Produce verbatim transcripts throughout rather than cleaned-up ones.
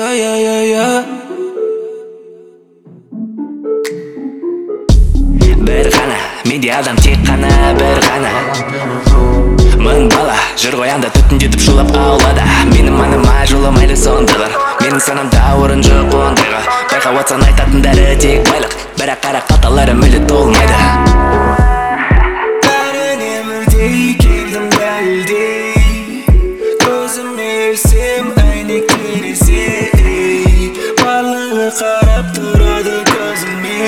yeah, yeah, yeah, yeah. Bir ғана, менде адам тек қана бір ғана. Мың бала жүр ғой анда түтіндетіп шулап аулада. Менің маныма жоламайды сондайлар, менің санамда орын жоқ ондайға. Байқап отсаң айтатындары тек байлық, бірақ қара қалталары мүлде толмайды. Бәріне бірдей келдім дәлелдей, көзіме ілсем әйнек терезе, барлығы қарап тұрады көзіме.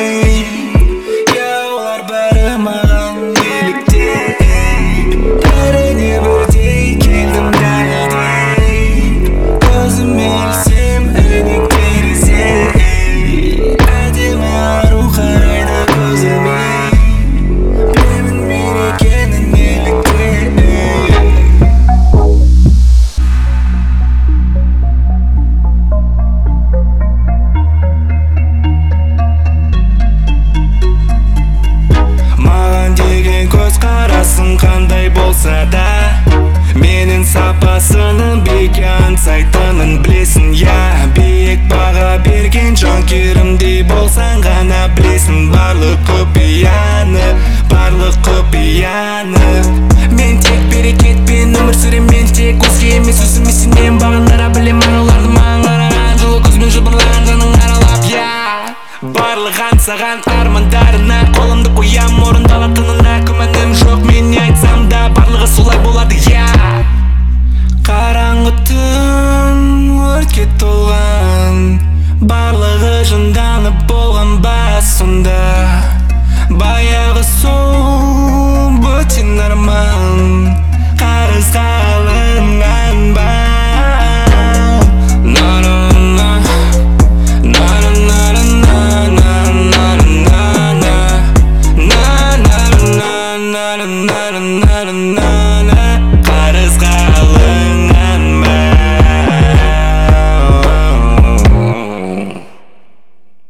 Қандай болса да, менің сапасының бекем сайтының білесің, я биік баға берген жанкүйерімдей болсаң ғана білесің, барлық көп